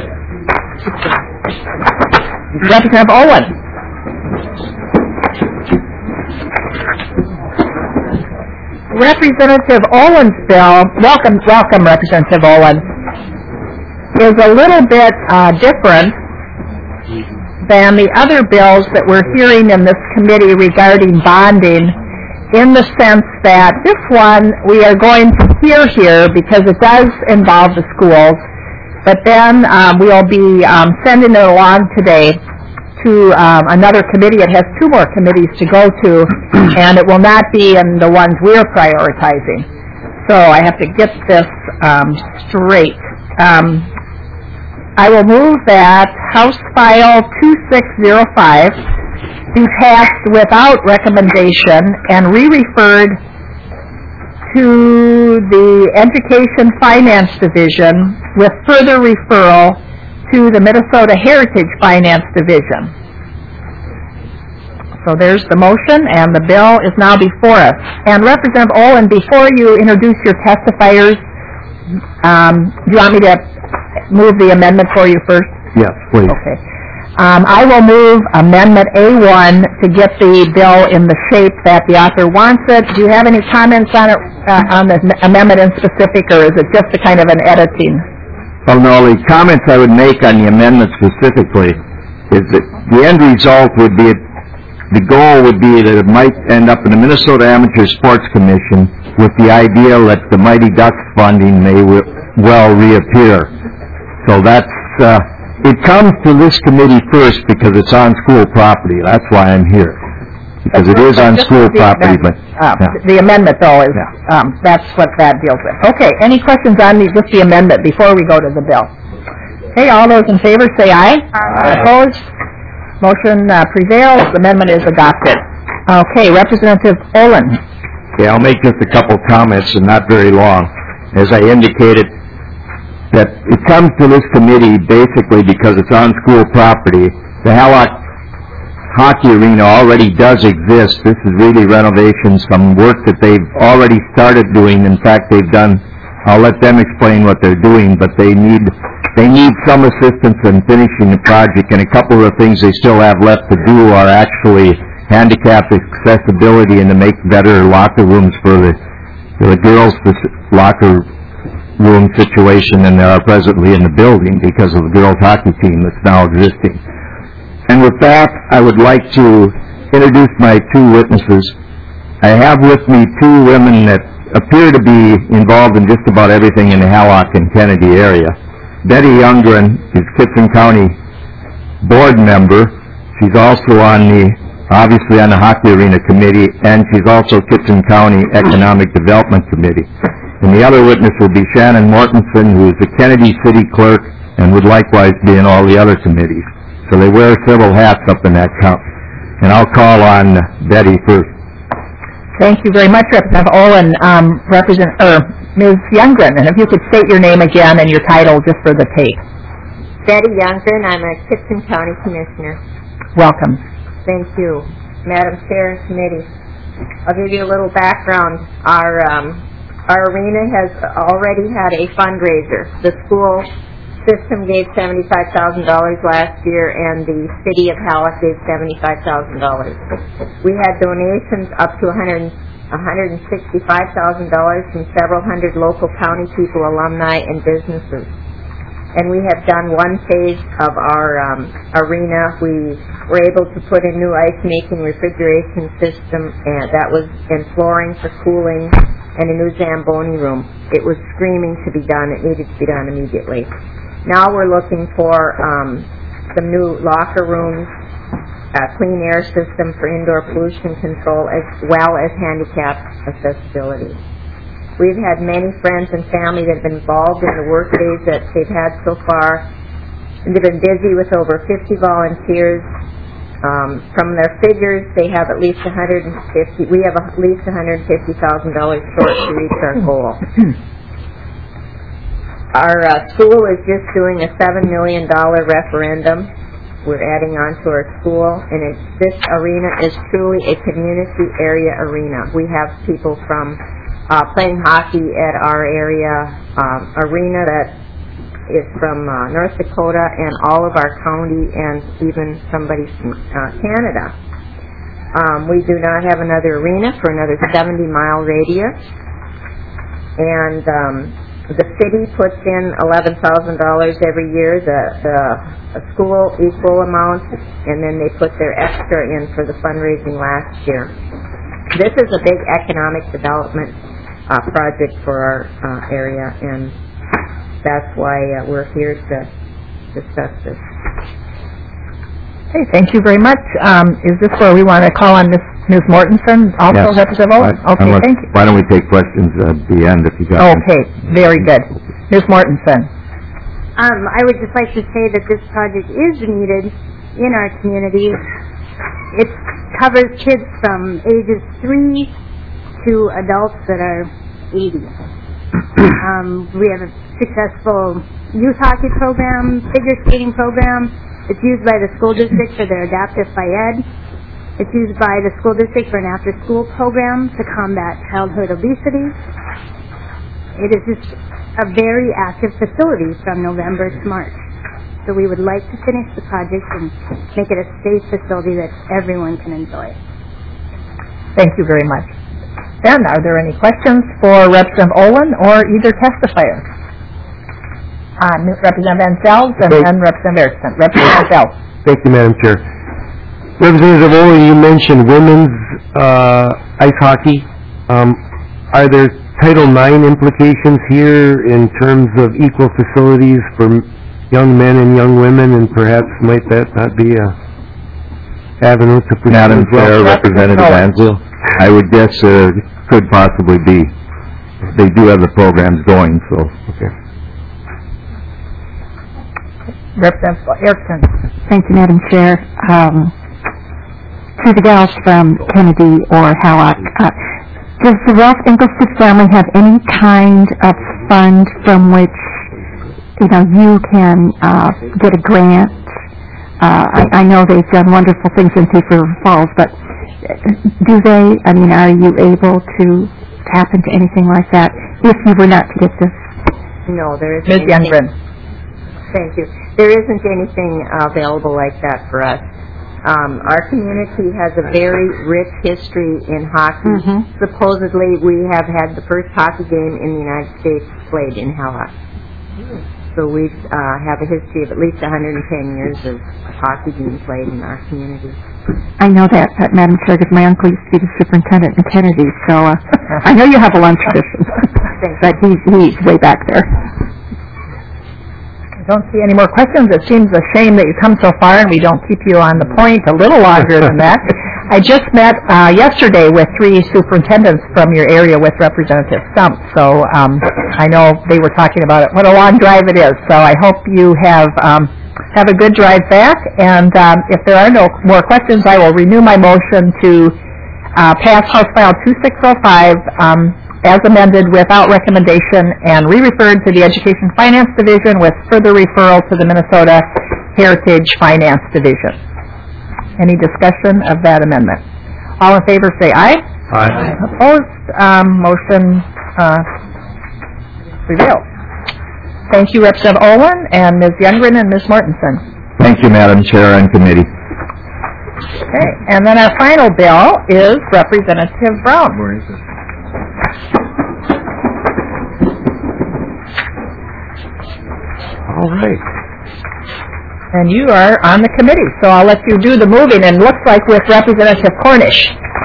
Representative Owen. Representative Owen's bill, welcome Representative Owen, is a little bit different than the other bills that we're hearing in this committee regarding bonding, in the sense that this one we are going to hear here because it does involve the schools, but then we'll be sending it along today to another committee. It has two more committees to go to, and it will not be in the ones we're prioritizing. So I have to get this straight. I will move that House File 2605 be passed without recommendation and re-referred to the Education Finance Division with further referral to the Minnesota Heritage Finance Division. So there's the motion, and the bill is now before us. And Representative Olin, before you introduce your testifiers, do you want me to move the amendment for you first? Yes, please. Okay. I will move Amendment A1 to get the bill in the shape that the author wants it. Do you have any comments on it, on the amendment in specific, or is it just a kind of an editing? Well, no, the comments I would make on the amendment specifically is that the end result would be, the goal would be that it might end up in the Minnesota Amateur Sports Commission with the idea that the Mighty Ducks funding may well reappear. So that's, it comes to this committee first because it's on school property. That's why I'm here. Because it is on school property, but... The amendment, though, is, that's what that deals with. Okay, any questions on just the amendment before we go to the bill? Okay, all those in favor say aye. Aye. Opposed? Motion prevails. The amendment is adopted. Okay, Representative Olin. Okay, I'll make just a couple comments and not very long. As I indicated, that it comes to this committee basically because it's on school property. The Hallock Hockey Arena already does exist. This is really renovation, some work that they've already started doing. In fact, they've done, I'll let them explain what they're doing, but they need some assistance in finishing the project, and a couple of the things they still have left to do are actually handicap accessibility and to make better locker rooms for the girls' locker room situation than there are presently in the building because of the girls' hockey team that's now existing. And with that, I would like to introduce my two witnesses. I have with me two women that appear to be involved in just about everything in the Hallock and Kennedy area. Betty Youngren is Kitson County board member. She's also obviously on the Hockey Arena Committee, and she's also Kitson County Economic Development Committee. And the other witness will be Shannon Mortensen, who is the Kennedy City Clerk and would likewise be in all the other committees. So they wear several hats up in that count. And I'll call on Betty first. Thank you very much, Representative Olin. Ms. Youngren, and if you could state your name again and your title just for the tape. Betty Youngren, I'm a Kitson County Commissioner. Welcome. Thank you. Madam Chair and Committee, I'll give you a little background. Our arena has already had a fundraiser. The school system gave $75,000 last year, and the city of Hallock gave $75,000. We had donations up to $150,000 $165,000 from several hundred local county people, alumni, and businesses. And we have done one phase of our arena. We were able to put a new ice-making refrigeration system, and that was in flooring for cooling, and a new Zamboni room. It was screaming to be done. It needed to be done immediately. Now we're looking for some new locker rooms, a clean air system for indoor pollution control, as well as handicap accessibility. We've had many friends and family that have been involved in the work days that they've had so far. And they've been busy with over 50 volunteers. From their figures, they have at least we have at least $150,000 short to reach our goal. Our school is just doing a $7 million referendum. We're adding on to our school, and this arena is truly a community area arena. We have people from playing hockey at our area arena that is from North Dakota and all of our county, and even somebody from Canada. We do not have another arena for another 70-mile radius, and the city puts in $11,000 every year, the school equal amount, and then they put their extra in for the fundraising last year. This is a big economic development project for our area, and that's why we're here to discuss this. Okay, thank you very much. Is this where we want to call on Ms. Mortensen, also Representative Olin? Okay, thank you. Why don't we take questions at the end if you got them? Okay, very good. Ms. Mortensen. I would just like to say that this project is needed in our community. It covers kids from ages 3 to adults that are 80. We have a successful youth hockey program, figure skating program. It's used by the school district for their Adaptive Ed. It's used by the school district for an after-school program to combat childhood obesity. It is just a very active facility from November to March. So we would like to finish the project and make it a safe facility that everyone can enjoy. Thank you very much. Then, are there any questions for Representative Olin or either testifier? Representative Van Zels and then Representative Erickson. Representative Van Zels. Thank you, Madam Chair. Representative Olin, you mentioned women's ice hockey. Are there Title IX implications here in terms of equal facilities for young men and young women, and perhaps might that not be a avenue to pursue? Madam Chair, Representative Van Zels, I would guess could possibly be. They do have the programs going, so. Okay. Representative Erickson. Thank you, Madam Chair. To the gals from Kennedy or Hallock, does the Ralph Engelstad family have any kind of fund from which, you can get a grant? I know they've done wonderful things in Thief River Falls, but do they? Are you able to tap into anything like that if you were not to get this? No, there isn't. Ms. Youngren. Thank you. There isn't anything available like that for us. Our community has a very rich history in hockey. Mm-hmm. Supposedly, we have had the first hockey game in the United States played in Hallock. So we have a history of at least 110 years of hockey being played in our community. I know that, Madam Chair, because my uncle used to be the superintendent in Kennedy, so I know you have a long tradition. But he's way back there. I don't see any more questions. It seems a shame that you come so far and we don't keep you on the point a little longer than that. I just met yesterday with 3 superintendents from your area with Representative Stump, so I know they were talking about it. What a long drive it is. So I hope you have a good drive back, and if there are no more questions, I will renew my motion to pass House File 2605 as amended without recommendation and re-referred to the Education Finance Division with further referral to the Minnesota Heritage Finance Division. Any discussion of that amendment? All in favor say aye. Aye. Opposed? Motion prevails. Thank you, Representative Olin and Ms. Youngren and Ms. Mortensen. Thank you, Madam Chair and Committee. Okay, and then our final bill is Representative Brown. Where is it? All right. And you are on the committee, so I'll let you do the moving, and looks like with Representative Cornish.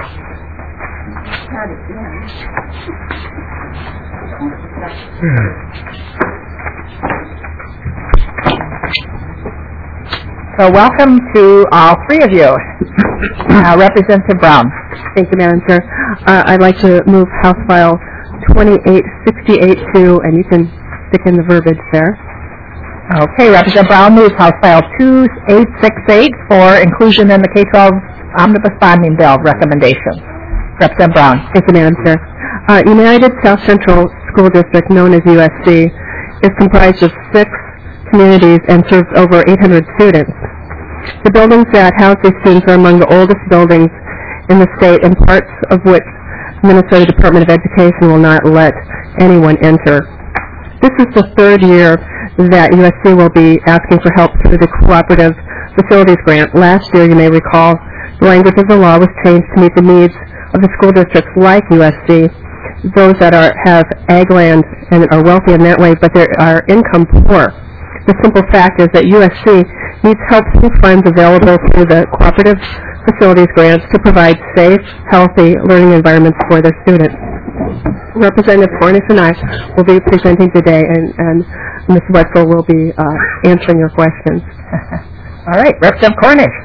So welcome to all three of you. Representative Brown. Thank you, Madam Chair. I'd like to move House File 28682, and you can stick in the verbiage there. Okay, Representative Brown moves House File 2868 for inclusion in the K-12 Omnibus Bonding Bill recommendation. Representative Brown. Thank you, Madam Chair. United South Central School District, known as USC, is comprised of 6 communities and serves over 800 students. The buildings that house these students are among the oldest buildings in the state, and parts of which Minnesota Department of Education will not let anyone enter. This is the 3rd year that USC will be asking for help through the Cooperative Facilities Grant. Last year, you may recall, the language of the law was changed to meet the needs of the school districts like USC, those that have ag land and are wealthy in that way, but they are income poor. The simple fact is that USC needs help through funds available through the Cooperative Facilities Grants to provide safe, healthy learning environments for their students. Representative Cornish and I will be presenting today, and Ms. Wetzel will be answering your questions. All right, Representative Cornish.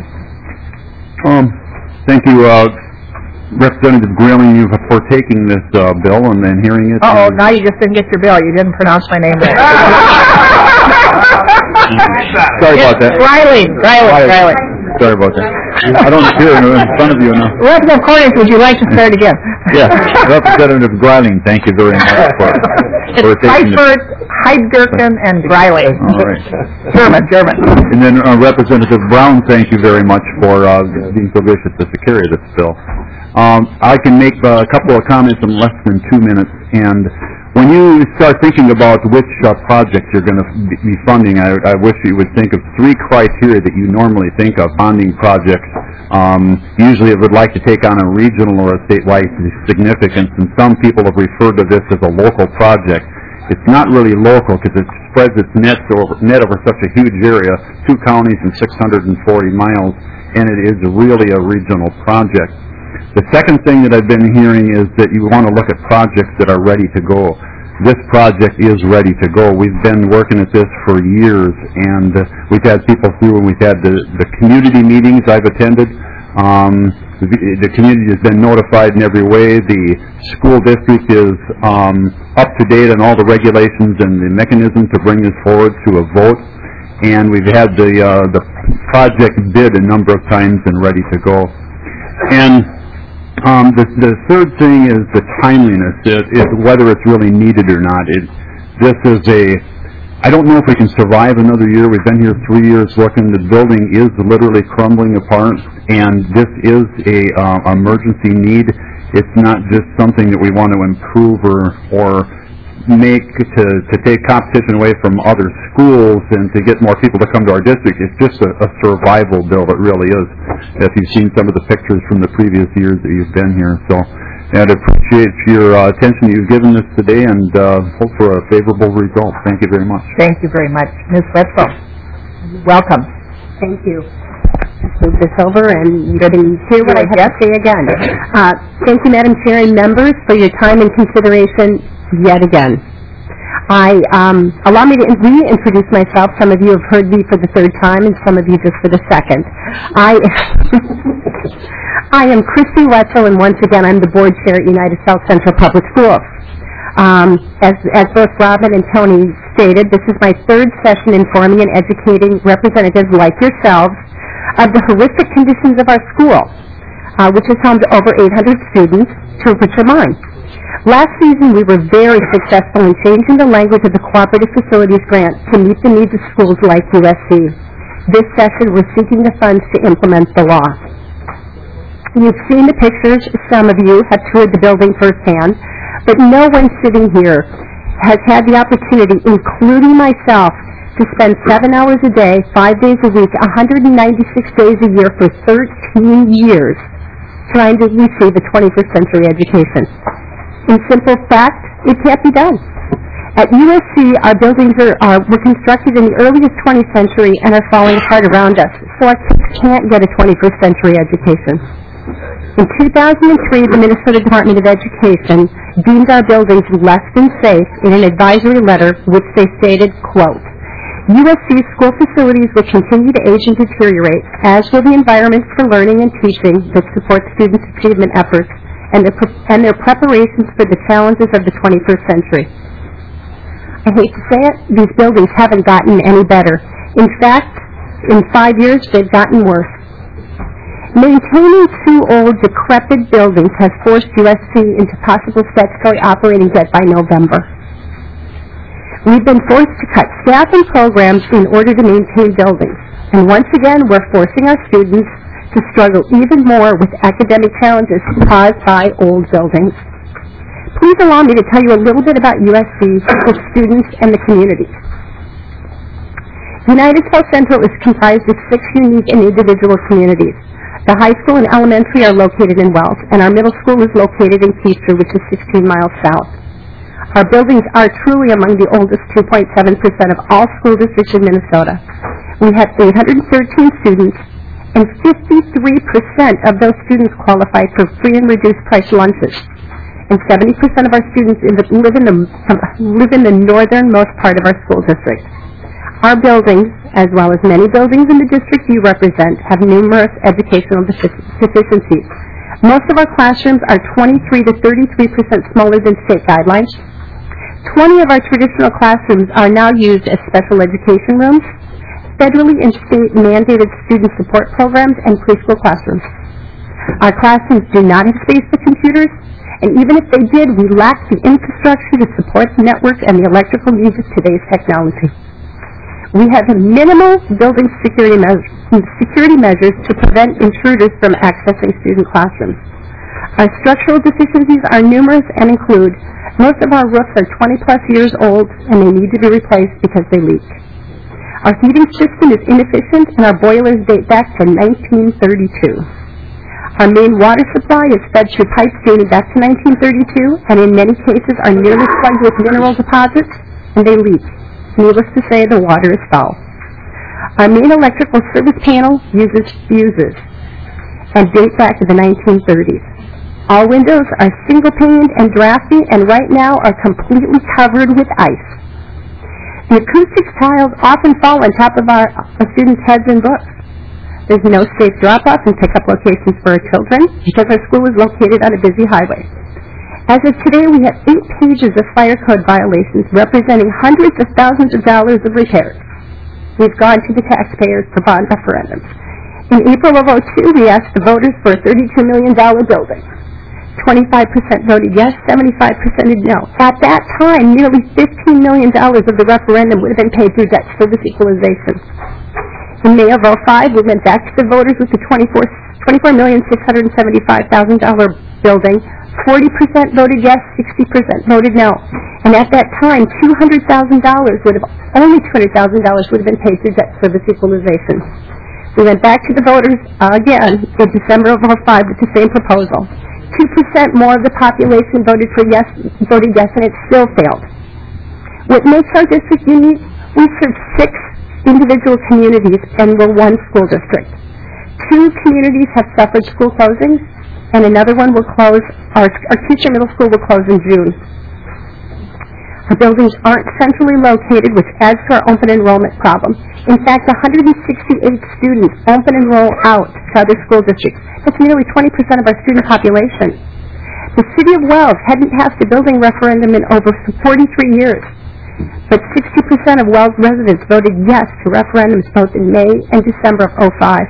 Thank you, Representative Grayling, for taking this bill and then hearing it. Uh-oh, now you just didn't get your bill. You didn't pronounce my name right. Sorry about that. Greiling. Sorry about that. I don't hear it in front of you enough. Representative Cornish, would you like to start again? Yes, Representative Greiling, thank you very much for taking Seifert, Heidgerken, and Greiling. All right. German. And then Representative Brown, thank you very much for being so gracious to carry this bill. I can make a couple of comments in less than 2 minutes, and when you start thinking about which projects you're going to be funding, I wish you would think of 3 criteria that you normally think of bonding projects. Usually it would like to take on a regional or a statewide significance, and some people have referred to this as a local project. It's not really local because it spreads its net over such a huge area, 2 counties and 640 miles, and it is really a regional project. The second thing that I've been hearing is that you want to look at projects that are ready to go. This project is ready to go. We've been working at this for years, and we've had people through, and we've had the community meetings I've attended. The community has been notified in every way. The school district is up to date on all the regulations and the mechanism to bring this forward to a vote. And we've had the project bid a number of times and ready to go. And the third thing is the timeliness, whether it's really needed or not. I don't know if we can survive another year. We've been here 3 years looking. The building is literally crumbling apart, and this is a emergency need. It's not just something that we want to improve or make to take competition away from other schools and to get more people to come to our district. It's just a survival bill. It really is, if you've seen some of the pictures from the previous years that you've been here. So I'd appreciate your attention you've given this today, and hope for a favorable result. Thank you very much. Thank you very much. Ms. Wetzel, welcome. Thank you. Move this over, and you can hear what I have to say again. Thank you, Madam Chair and members, for your time and consideration yet again. Allow me to reintroduce myself. Some of you have heard me for the 3rd time, and some of you just for the 2nd. I am Christy Wetzel, and once again, I'm the board chair at United South Central Public Schools. As both Robin and Tony stated, this is my 3rd session informing and educating representatives like yourselves of the horrific conditions of our school, which has homed over 800 students, 2 of which are mine. Last season, we were very successful in changing the language of the Cooperative Facilities Grant to meet the needs of schools like USC. This session, we're seeking the funds to implement the law. You've seen the pictures. Some of you have toured the building firsthand, but no one sitting here has had the opportunity, including myself, to spend 7 hours a day, 5 days a week, 196 days a year for 13 years trying to receive a 21st century education. In simple fact, it can't be done. At USC, our buildings were constructed in the earliest 20th century and are falling apart around us, so our kids can't get a 21st century education. In 2003, the Minnesota Department of Education deemed our buildings less than safe in an advisory letter which they stated, quote, USC's school facilities will continue to age and deteriorate, as will the environment for learning and teaching that supports students' achievement efforts and their preparations for the challenges of the 21st century. I hate to say it, these buildings haven't gotten any better. In fact, in 5 years, they've gotten worse. Maintaining two old, decrepit buildings has forced USC into possible statutory operating debt by November. We've been forced to cut staff and programs in order to maintain buildings. And once again, we're forcing our students to struggle even more with academic challenges caused by old buildings. Please allow me to tell you a little bit about USC, its students, and the community. United South Central is comprised of 6 unique and individual communities. The high school and elementary are located in Wells, and our middle school is located in Keester, which is 16 miles south. Our buildings are truly among the oldest 2.7% of all school districts in Minnesota. We have 813 students, and 53% of those students qualify for free and reduced price lunches. And 70% of our students live in the northernmost part of our school district. Our buildings, as well as many buildings in the district you represent, have numerous educational deficiencies. Most of our classrooms are 23 to 33% smaller than state guidelines. 20 of our traditional classrooms are now used as special education rooms, federally and state-mandated student support programs, and preschool classrooms. Our classrooms do not have space for computers, and even if they did, we lack the infrastructure to support the network and the electrical needs of today's technology. We have minimal building security measures to prevent intruders from accessing student classrooms. Our structural deficiencies are numerous and include most of our roofs are 20-plus years old and they need to be replaced because they leak. Our heating system is inefficient and our boilers date back to 1932. Our main water supply is fed through pipes dating back to 1932 and in many cases are nearly plugged with mineral deposits and they leak. Needless to say, the water is foul. Our main electrical service panel uses fuses and date back to the 1930s. All windows are single-paned and drafty and right now are completely covered with ice. The acoustic tiles often fall on top of our students' heads and books. There's no safe drop-off and pick-up locations for our children because our school is located on a busy highway. As of today, we have 8 pages of fire code violations representing hundreds of thousands of dollars of repairs. We've gone to the taxpayers for bond referendums. In April of 2002, we asked the voters for a $32 million building. 25% voted yes, 75% said no. At that time, nearly $15 million of the referendum would have been paid through debt service equalization. In May of 2005, we went back to the voters with the $24,675,000 building. 40% voted yes, 60% voted no. And at that time, only $200,000 would have been paid through debt service equalization. We went back to the voters again in December of 2005 with the same proposal. 2% more of the population voted yes, and it still failed. What makes our district unique? We serve 6 individual communities and we're one school district. 2 communities have suffered school closings, and another one will close. Our Keester Middle School will close in June. Our buildings aren't centrally located, which adds to our open enrollment problem. In fact, 168 students open enroll out to other school districts. That's nearly 20% of our student population. The City of Wells hadn't passed a building referendum in over 43 years, but 60% of Wells residents voted yes to referendums both in May and December of 2005.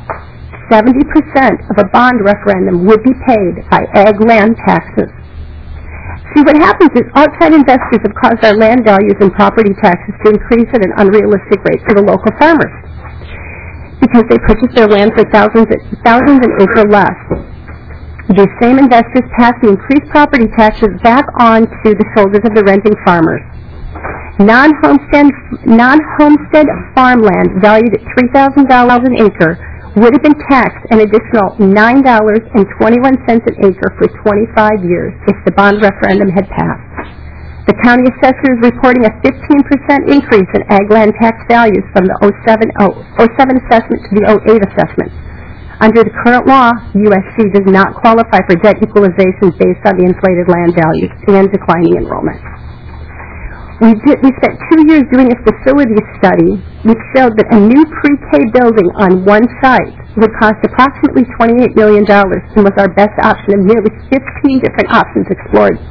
70% of a bond referendum would be paid by ag land taxes. See, what happens is outside investors have caused our land values and property taxes to increase at an unrealistic rate for the local farmers because they purchase their land for thousands an acre less. These same investors pass the increased property taxes back on to the shoulders of the renting farmers. Non-homestead farmland valued at $3,000 an acre would have been taxed an additional $9.21 an acre for 25 years if the bond referendum had passed. The county assessor is reporting a 15% increase in ag land tax values from the 07 assessment to the 08 assessment. Under the current law, USC does not qualify for debt equalization based on the inflated land values and declining enrollment. We spent 2 years doing a facility study which showed that a new pre-K building on one site would cost approximately $28 million and was our best option of nearly 15 different options explored.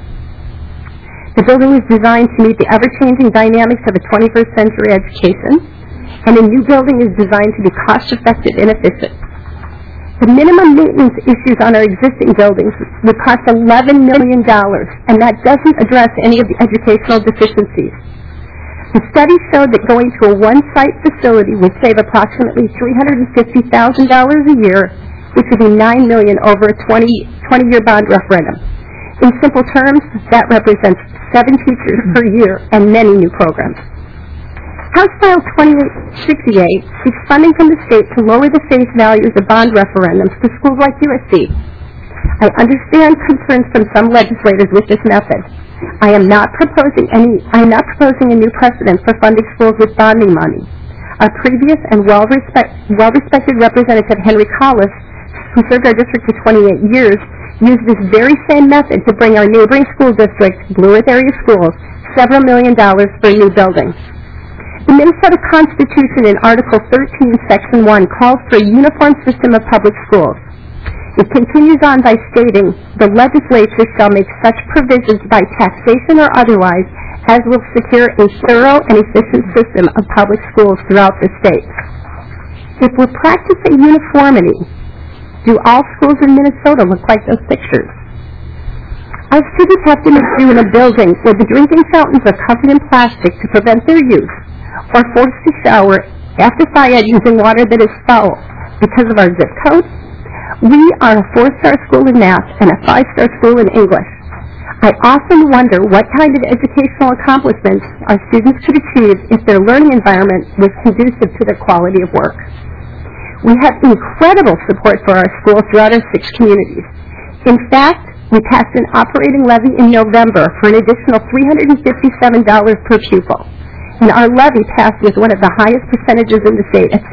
The building was designed to meet the ever-changing dynamics of a 21st century education, and a new building is designed to be cost-effective and efficient. The minimum maintenance issues on our existing buildings would cost $11 million, and that doesn't address any of the educational deficiencies. The study showed that going to a one-site facility would save approximately $350,000 a year, which would be $9 million over a 20-year bond referendum. In simple terms, that represents 7 teachers per year and many new programs. House File 2868 seeks funding from the state to lower the face values of bond referendums for schools like USC. I understand concerns from some legislators with this method. I am not proposing a new precedent for funding schools with bonding money. Our previous and well-respected Representative Henry Collis, who served our district for 28 years, used this very same method to bring our neighboring school district, Blue Earth Area Schools, several million dollars for a new building. The Minnesota Constitution in Article 13, Section 1 calls for a uniform system of public schools. It continues on by stating, the legislature shall make such provisions by taxation or otherwise as will secure a thorough and efficient system of public schools throughout the state. If we're practicing uniformity, do all schools in Minnesota look like those pictures? Our students have to make do in a building where the drinking fountains are covered in plastic to prevent their use, or forced to shower after Syed using water that is foul because of our zip code. We are a 4-star school in math and a 5-star school in English. I often wonder what kind of educational accomplishments our students could achieve if their learning environment was conducive to their quality of work. We have incredible support for our school throughout our 6 communities. In fact, we passed an operating levy in November for an additional $357 per pupil. And our levy passed with one of the highest percentages in the state at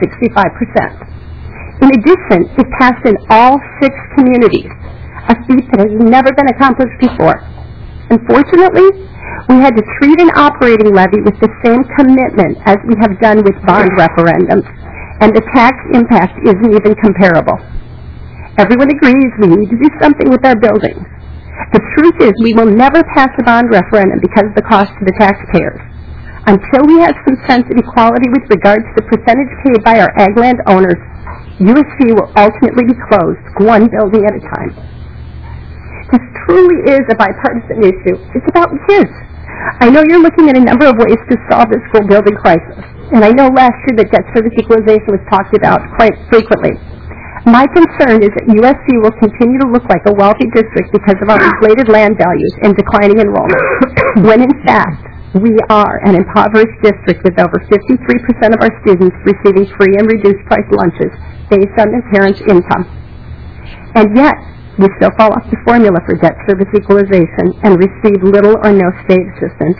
65%. In addition, it passed in all 6 communities, a feat that has never been accomplished before. Unfortunately, we had to treat an operating levy with the same commitment as we have done with bond referendums, and the tax impact isn't even comparable. Everyone agrees we need to do something with our buildings. The truth is we will never pass a bond referendum because of the cost to the taxpayers. Until we have some sense of equality with regards to the percentage paid by our ag land owners, USC will ultimately be closed, one building at a time. This truly is a bipartisan issue. It's about kids. I know you're looking at a number of ways to solve the school building crisis, and I know last year that debt service equalization was talked about quite frequently. My concern is that USC will continue to look like a wealthy district because of our inflated land values and declining enrollment, when in fact, we are an impoverished district with over 53% of our students receiving free and reduced price lunches based on their parents' income. And yet, we still fall off the formula for debt service equalization and receive little or no state assistance.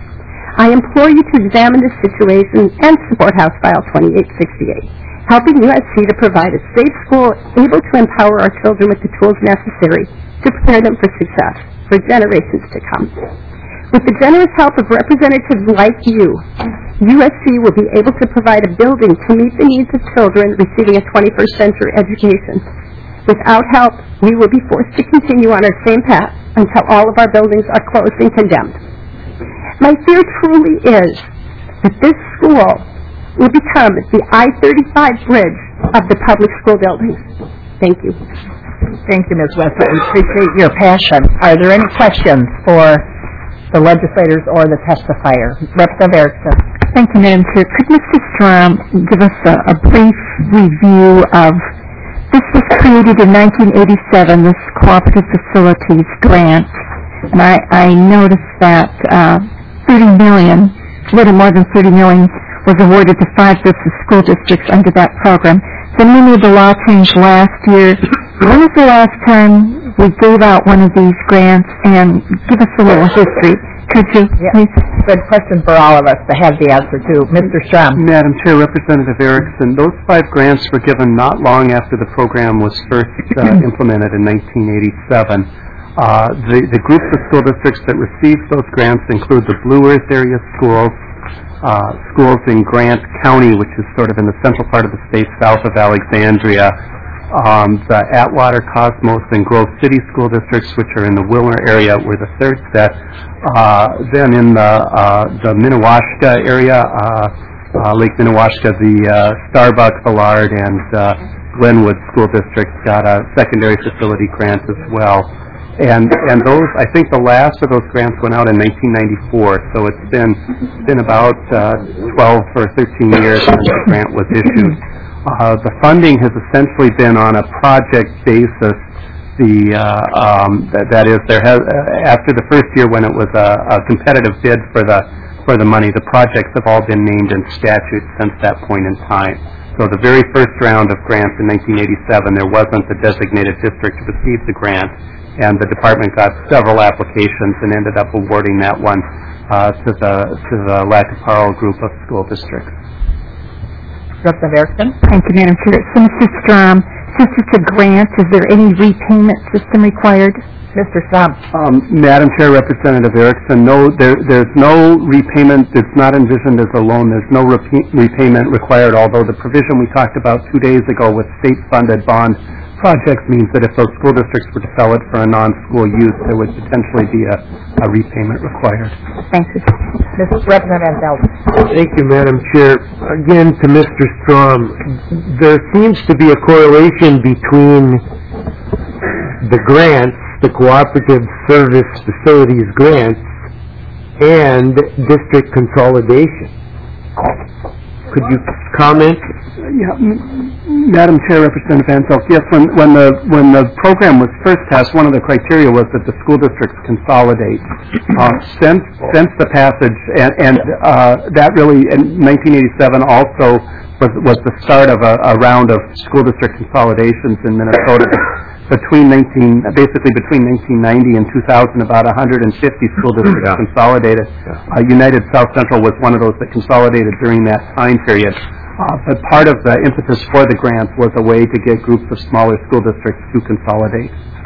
I implore you to examine this situation and support House File 2868, helping USC to provide a safe school able to empower our children with the tools necessary to prepare them for success for generations to come. With the generous help of representatives like you, USC will be able to provide a building to meet the needs of children receiving a 21st century education. Without help, we will be forced to continue on our same path until all of our buildings are closed and condemned. My fear truly is that this school will become the I-35 bridge of the public school buildings. Thank you. Thank you, Ms. Westwood. We appreciate your passion. Are there any questions for the legislators or the testifier? Representative Erickson. Thank you, Madam Chair. Could Mr. Strom give us a brief review of, this was created in 1987, this Cooperative Facilities Grant, and I noticed that 30 million, a little more than 30 million, was awarded to 5 groups of school districts under that program. Then we made the law change last year. When was the last time we gave out one of these grants? And give us a little history. Could you, please? Good question for all of us to have the answer to. Mr. Strom. Madam Chair, Representative Erickson, those 5 grants were given not long after the program was first implemented in 1987. The groups of school districts that received those grants include the Blue Earth area schools, schools in Grant County, which is sort of in the central part of the state south of Alexandria, the Atwater, Cosmos, and Grove City school districts, which are in the Wilmer area, were the third set. Then in the Minnewaska area, Lake Minnewaska, the Starbuck, Villard, and Glenwood school districts got a secondary facility grant as well. And those, I think the last of those grants went out in 1994, so it's been about 12 or 13 years since the grant was issued. The funding has essentially been on a project basis. That is, after the first year when it was a competitive bid for the money, the projects have all been named in statute since that point in time. So the very first round of grants in 1987, there wasn't a designated district to receive the grant, and the department got several applications and ended up awarding that one to the Lackaparro group of school districts. Representative Erickson. Thank you, Madam Chair. So, Mr. Strom, since it's a grant, is there any repayment system required? Mr. Strom. Madam Chair, Representative Erickson, no, there's no repayment. It's not envisioned as a loan. There's no repayment required, although the provision we talked about 2 days ago with state-funded bond projects means that if those school districts were to sell it for a non-school use, there would potentially be a repayment required. Thank you. Representative Belton. Thank you, Madam Chair. Again, to Mr. Strom, there seems to be a correlation between the grants, the Cooperative Service Facilities grants, and district consolidation. Could you comment? Yeah, Madam Chair, Representative Van Pelt, yes, when the program was first passed, one of the criteria was that the school districts consolidate. Since the passage, and that really, in 1987 also was the start of a round of school district consolidations in Minnesota. Between 1990 and 2000, about 150 school districts consolidated. United South Central was one of those that consolidated during that time period. But part of the impetus for the grants was a way to get groups of smaller school districts to consolidate.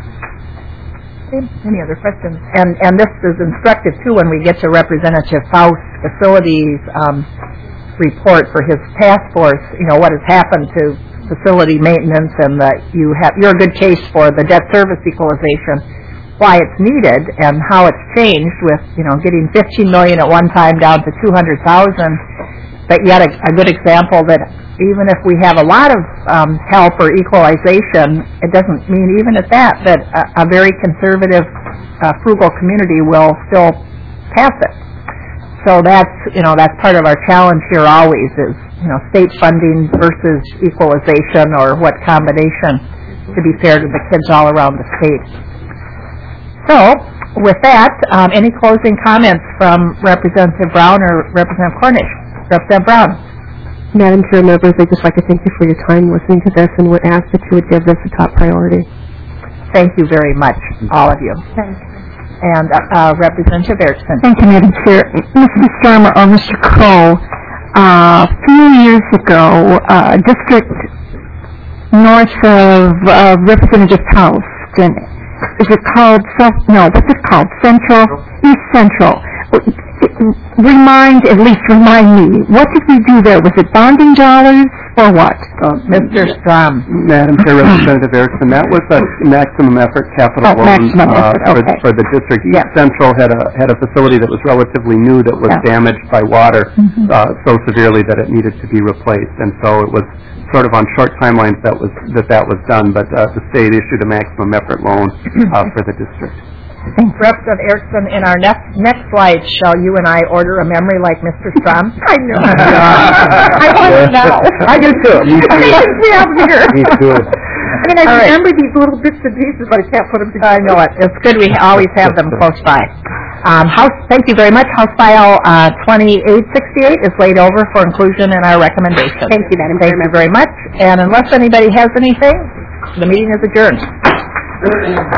Any other questions? And this is instructive, too, when we get to Representative Faust's facilities report for his task force, you know, what has happened to facility maintenance, and that you're a good case for the debt service equalization, why it's needed, and how it's changed with, you know, getting $15 million at one time down to $200,000. But yet a good example that even if we have a lot of help or equalization, it doesn't mean even at that a very conservative, frugal community will still pass it. So that's part of our challenge here always is, you know, state funding versus equalization, or what combination to be fair to the kids all around the state. So with that, any closing comments from Representative Brown or Representative Cornish? Representative Brown. Madam Chair, members, I'd just like to thank you for your time listening to this, and would ask that you would give this a top priority. Thank you very much, all of you. Thanks. And Representative Erickson. Thank you, Madam Chair. Mr. Stormer or Mr. Crow, a few years ago, a district north of Representative Houston, is it called what's it called? East Central. Remind me, what did we do there? Was it bonding dollars or what? Mr. Strom. Madam Chair, Representative Erickson, that was a maximum effort capital loan for the district. East Central had a facility that was relatively new that was damaged by water so severely that it needed to be replaced, and so it was sort of on short timelines that was done, but the state issued a maximum effort loan for the district. Thanks. Representative Erickson, in our next slide, shall you and I order a memory like Mr. Strom? I know. I want to know. I do too. Me too. Me too. I mean, I remember these little bits and pieces, but I can't put them together. I know it. It's good we always have them close by. Thank you very much. House File 2868 is laid over for inclusion in our recommendation. Thank you, Madam Thank Chairman. you very much. And unless anybody has anything, the meeting is adjourned.